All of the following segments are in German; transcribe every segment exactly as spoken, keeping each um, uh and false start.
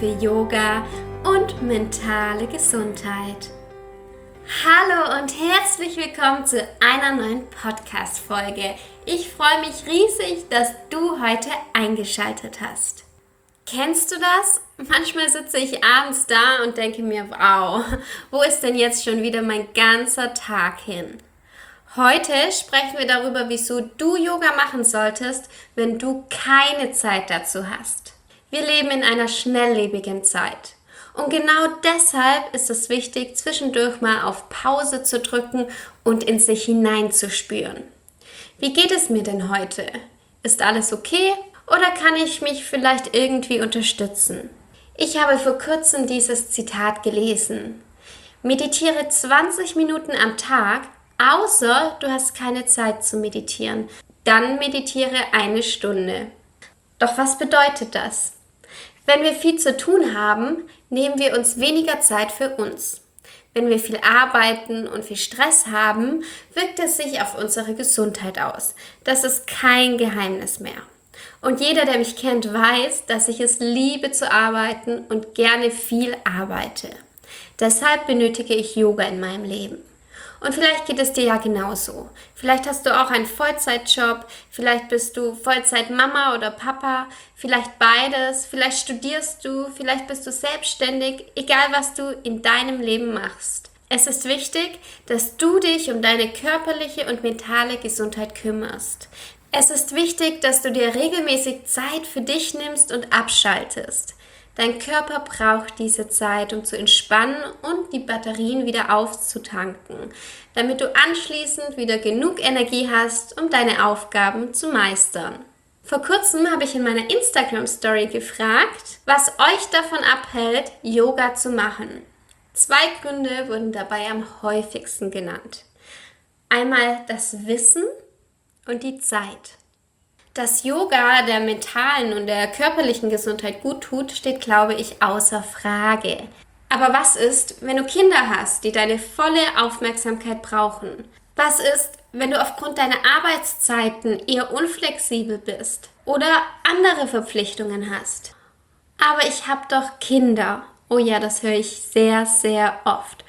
für Yoga und mentale Gesundheit. Hallo und herzlich willkommen zu einer neuen Podcast-Folge. Ich freue mich riesig, dass du heute eingeschaltet hast. Kennst du das? Manchmal sitze ich abends da und denke mir, wow, wo ist denn jetzt schon wieder mein ganzer Tag hin? Heute sprechen wir darüber, wieso du Yoga machen solltest, wenn du keine Zeit dazu hast. Wir leben in einer schnelllebigen Zeit. Und genau deshalb ist es wichtig, zwischendurch mal auf Pause zu drücken und in sich hineinzuspüren. Wie geht es mir denn heute? Ist alles okay? Oder kann ich mich vielleicht irgendwie unterstützen? Ich habe vor kurzem dieses Zitat gelesen. Meditiere zwanzig Minuten am Tag, außer du hast keine Zeit zu meditieren. Dann meditiere eine Stunde. Doch was bedeutet das? Wenn wir viel zu tun haben, nehmen wir uns weniger Zeit für uns. Wenn wir viel arbeiten und viel Stress haben, wirkt es sich auf unsere Gesundheit aus. Das ist kein Geheimnis mehr. Und jeder, der mich kennt, weiß, dass ich es liebe zu arbeiten und gerne viel arbeite. Deshalb benötige ich Yoga in meinem Leben. Und vielleicht geht es dir ja genauso. Vielleicht hast du auch einen Vollzeitjob, vielleicht bist du Vollzeit-Mama oder Papa, vielleicht beides, vielleicht studierst du, vielleicht bist du selbstständig, egal was du in deinem Leben machst. Es ist wichtig, dass du dich um deine körperliche und mentale Gesundheit kümmerst. Es ist wichtig, dass du dir regelmäßig Zeit für dich nimmst und abschaltest. Dein Körper braucht diese Zeit, um zu entspannen und die Batterien wieder aufzutanken, damit du anschließend wieder genug Energie hast, um deine Aufgaben zu meistern. Vor kurzem habe ich in meiner Instagram-Story gefragt, was euch davon abhält, Yoga zu machen. Zwei Gründe wurden dabei am häufigsten genannt. Einmal das Wissen und die Zeit. Dass Yoga der mentalen und der körperlichen Gesundheit gut tut, steht, glaube ich, außer Frage. Aber was ist, wenn du Kinder hast, die deine volle Aufmerksamkeit brauchen? Was ist, wenn du aufgrund deiner Arbeitszeiten eher unflexibel bist oder andere Verpflichtungen hast? Aber ich habe doch Kinder. Oh ja, das höre ich sehr, sehr oft.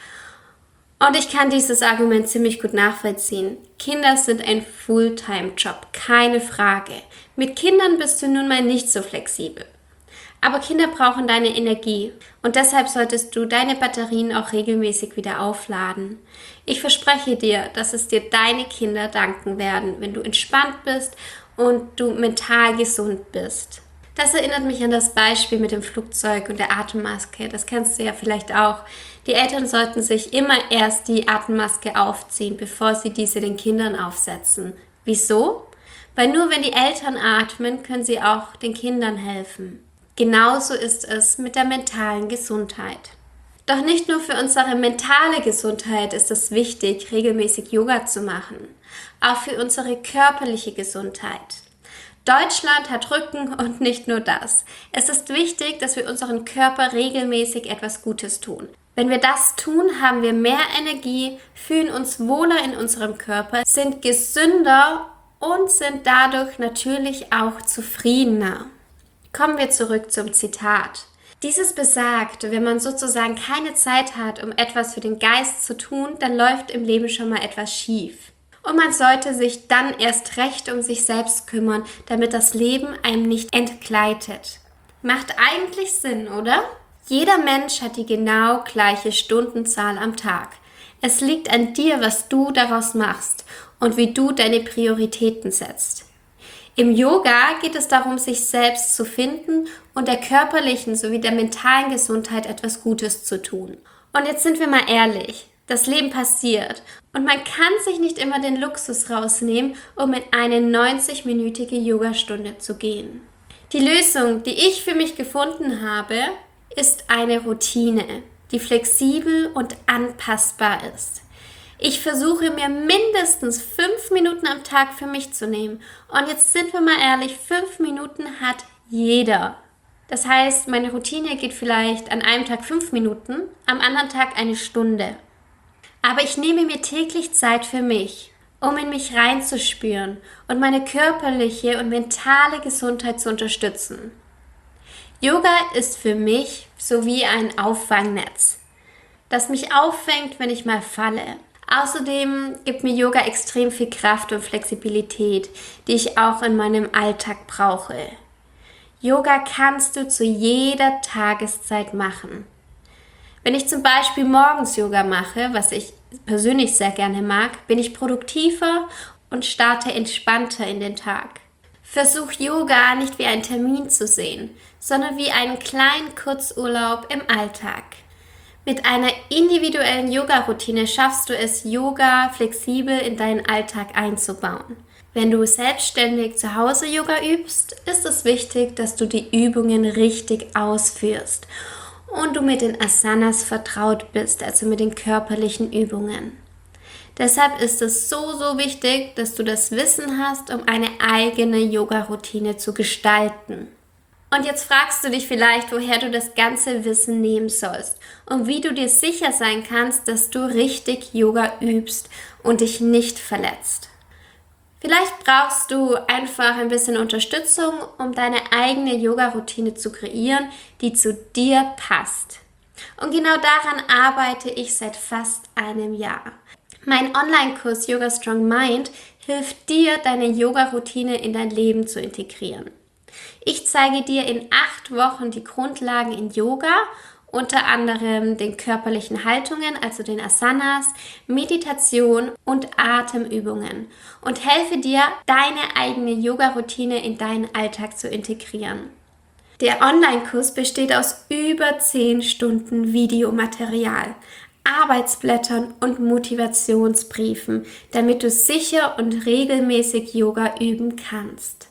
Und ich kann dieses Argument ziemlich gut nachvollziehen. Kinder sind ein Fulltime-Job, keine Frage. Mit Kindern bist du nun mal nicht so flexibel. Aber Kinder brauchen deine Energie und deshalb solltest du deine Batterien auch regelmäßig wieder aufladen. Ich verspreche dir, dass es dir deine Kinder danken werden, wenn du entspannt bist und du mental gesund bist. Das erinnert mich an das Beispiel mit dem Flugzeug und der Atemmaske. Das kennst du ja vielleicht auch. Die Eltern sollten sich immer erst die Atemmaske aufziehen, bevor sie diese den Kindern aufsetzen. Wieso? Weil nur wenn die Eltern atmen, können sie auch den Kindern helfen. Genauso ist es mit der mentalen Gesundheit. Doch nicht nur für unsere mentale Gesundheit ist es wichtig, regelmäßig Yoga zu machen. Auch für unsere körperliche Gesundheit. Deutschland hat Rücken und nicht nur das. Es ist wichtig, dass wir unserem Körper regelmäßig etwas Gutes tun. Wenn wir das tun, haben wir mehr Energie, fühlen uns wohler in unserem Körper, sind gesünder und sind dadurch natürlich auch zufriedener. Kommen wir zurück zum Zitat. Dieses besagt, wenn man sozusagen keine Zeit hat, um etwas für den Geist zu tun, dann läuft im Leben schon mal etwas schief. Und man sollte sich dann erst recht um sich selbst kümmern, damit das Leben einem nicht entgleitet. Macht eigentlich Sinn, oder? Jeder Mensch hat die genau gleiche Stundenzahl am Tag. Es liegt an dir, was du daraus machst und wie du deine Prioritäten setzt. Im Yoga geht es darum, sich selbst zu finden und der körperlichen sowie der mentalen Gesundheit etwas Gutes zu tun. Und jetzt sind wir mal ehrlich. Das Leben passiert und man kann sich nicht immer den Luxus rausnehmen, um in eine neunzig-minütige Yogastunde zu gehen. Die Lösung, die ich für mich gefunden habe, ist eine Routine, die flexibel und anpassbar ist. Ich versuche mir mindestens fünf Minuten am Tag für mich zu nehmen. Und jetzt sind wir mal ehrlich, fünf Minuten hat jeder. Das heißt, meine Routine geht vielleicht an einem Tag fünf Minuten, am anderen Tag eine Stunde. Aber ich nehme mir täglich Zeit für mich, um in mich reinzuspüren und meine körperliche und mentale Gesundheit zu unterstützen. Yoga ist für mich so wie ein Auffangnetz, das mich auffängt, wenn ich mal falle. Außerdem gibt mir Yoga extrem viel Kraft und Flexibilität, die ich auch in meinem Alltag brauche. Yoga kannst du zu jeder Tageszeit machen. Wenn ich zum Beispiel morgens Yoga mache, was ich persönlich sehr gerne mag, bin ich produktiver und starte entspannter in den Tag. Versuch Yoga nicht wie einen Termin zu sehen, sondern wie einen kleinen Kurzurlaub im Alltag. Mit einer individuellen Yoga-Routine schaffst du es, Yoga flexibel in deinen Alltag einzubauen. Wenn du selbstständig zu Hause Yoga übst, ist es wichtig, dass du die Übungen richtig ausführst und du mit den Asanas vertraut bist, also mit den körperlichen Übungen. Deshalb ist es so, so wichtig, dass du das Wissen hast, um eine eigene Yoga-Routine zu gestalten. Und jetzt fragst du dich vielleicht, woher du das ganze Wissen nehmen sollst und wie du dir sicher sein kannst, dass du richtig Yoga übst und dich nicht verletzt. Vielleicht brauchst du einfach ein bisschen Unterstützung, um deine eigene Yoga-Routine zu kreieren, die zu dir passt. Und genau daran arbeite ich seit fast einem Jahr. Mein Online-Kurs Yoga Strong Mind hilft dir, deine Yoga-Routine in dein Leben zu integrieren. Ich zeige dir in acht Wochen die Grundlagen in Yoga, unter anderem den körperlichen Haltungen, also den Asanas, Meditation und Atemübungen und helfe dir, deine eigene Yoga-Routine in deinen Alltag zu integrieren. Der Online-Kurs besteht aus über zehn Stunden Videomaterial, Arbeitsblättern und Motivationsbriefen, damit du sicher und regelmäßig Yoga üben kannst.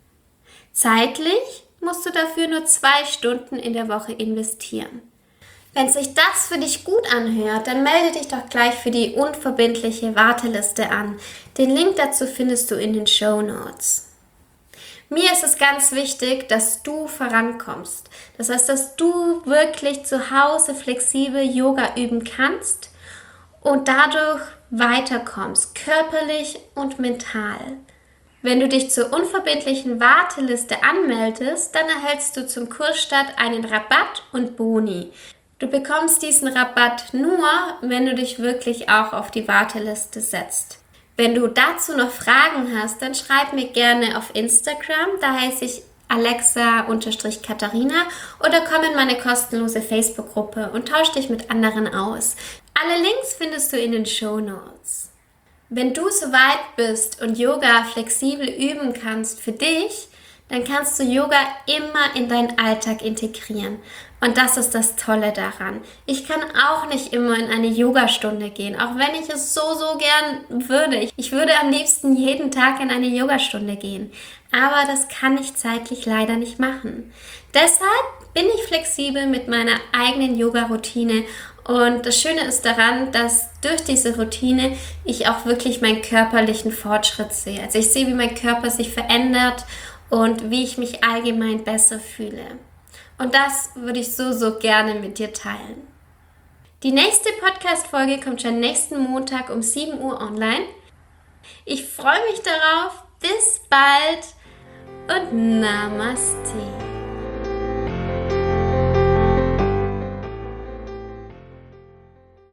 Zeitlich musst du dafür nur zwei Stunden in der Woche investieren. Wenn sich das für dich gut anhört, dann melde dich doch gleich für die unverbindliche Warteliste an. Den Link dazu findest du in den Shownotes. Mir ist es ganz wichtig, dass du vorankommst. Das heißt, dass du wirklich zu Hause flexibel Yoga üben kannst und dadurch weiterkommst, körperlich und mental. Wenn du dich zur unverbindlichen Warteliste anmeldest, dann erhältst du zum Kursstart einen Rabatt und Boni. Du bekommst diesen Rabatt nur, wenn du dich wirklich auch auf die Warteliste setzt. Wenn du dazu noch Fragen hast, dann schreib mir gerne auf Instagram, da heiße ich Alexa-Katharina oder komm in meine kostenlose Facebook-Gruppe und tausch dich mit anderen aus. Alle Links findest du in den Shownotes. Wenn du soweit bist und Yoga flexibel üben kannst für dich, dann kannst du Yoga immer in deinen Alltag integrieren. Und das ist das Tolle daran. Ich kann auch nicht immer in eine Yogastunde gehen, auch wenn ich es so, so gern würde. Ich würde am liebsten jeden Tag in eine Yogastunde gehen. Aber das kann ich zeitlich leider nicht machen. Deshalb bin ich flexibel mit meiner eigenen Yoga-Routine. Und das Schöne ist daran, dass durch diese Routine ich auch wirklich meinen körperlichen Fortschritt sehe. Also ich sehe, wie mein Körper sich verändert und wie ich mich allgemein besser fühle. Und das würde ich so, so gerne mit dir teilen. Die nächste Podcast-Folge kommt schon nächsten Montag um sieben Uhr online. Ich freue mich darauf. Bis bald und Namaste.